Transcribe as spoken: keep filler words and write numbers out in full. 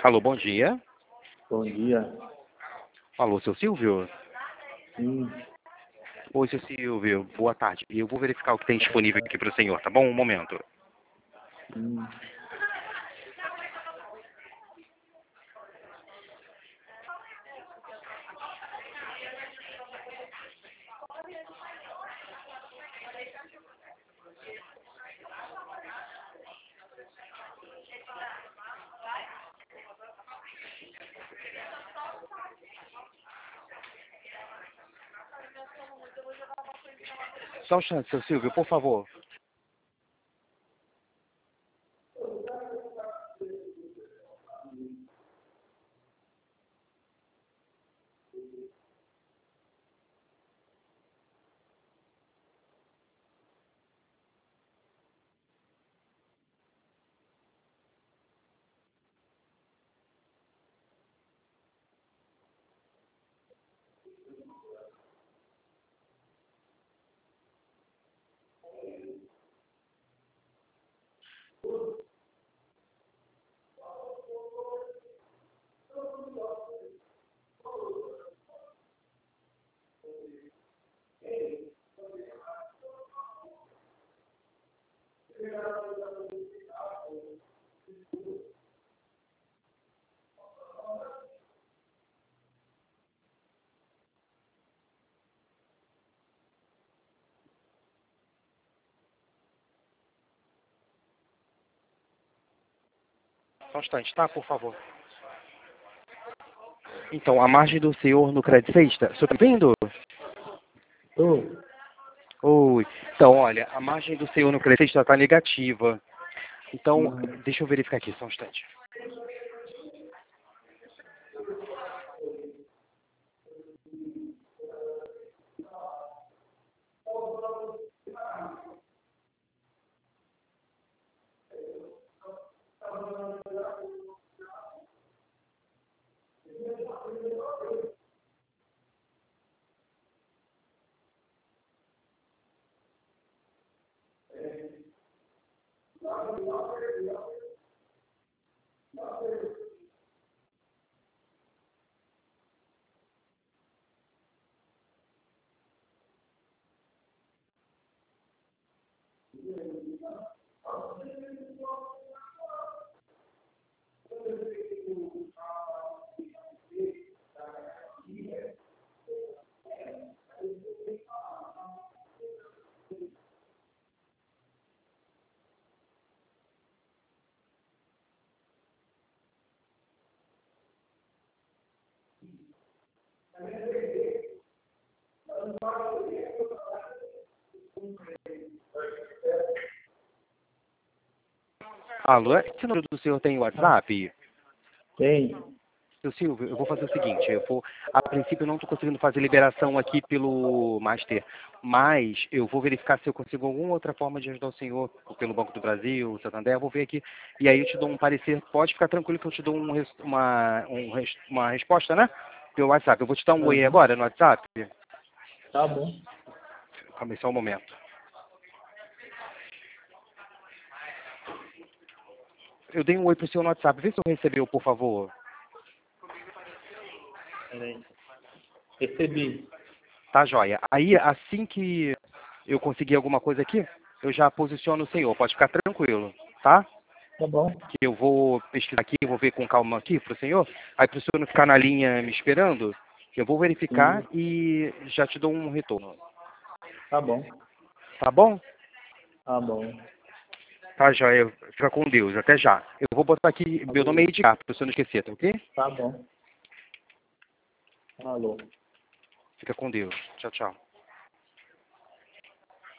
Alô, bom dia. Bom dia. Alô, seu Silvio? Sim. Oi, seu Silvio. Boa tarde. Eu vou verificar o que tem disponível aqui para o senhor, tá bom? Um momento. Sim. Só um instante, seu Silvio, por favor. Só um instante, tá? Por favor. Então, a margem do senhor no crédito sexta, o senhor tá vendo? Tô. Oi. Então, olha, a margem do senhor no crédito sexta está negativa. Então, Uhum. deixa eu verificar aqui, só um instante. Alô, esse número do senhor tem WhatsApp? Tem. Seu Silvio, eu vou fazer o seguinte, eu vou, a princípio eu não estou conseguindo fazer liberação aqui pelo Master, mas eu vou verificar se eu consigo alguma outra forma de ajudar o senhor, pelo Banco do Brasil, Santander, eu vou ver aqui, e aí eu te dou um parecer, pode ficar tranquilo que eu te dou um, res- uma, um, res- uma resposta, né? Pelo WhatsApp, eu vou te dar um oi Uhum. agora no WhatsApp, Tá bom. calma aí só um momento. Eu dei um oi pro senhor no WhatsApp, vê se eu recebeu, por favor. Peraí. Recebi. Tá, joia. Aí, assim que eu conseguir alguma coisa aqui, eu já posiciono o senhor, pode ficar tranquilo, tá? Tá bom. Que eu vou pesquisar aqui, vou ver com calma aqui pro senhor, aí pro senhor não ficar na linha me esperando, eu vou verificar Sim. e já te dou um retorno. Tá bom. Tá bom? Tá bom. Tá, joia. Fica com Deus. Até já. Eu vou botar aqui, meu nome é Edgar, para você não esquecer, tá ok? Tá bom. Alô. Fica com Deus. Tchau, tchau.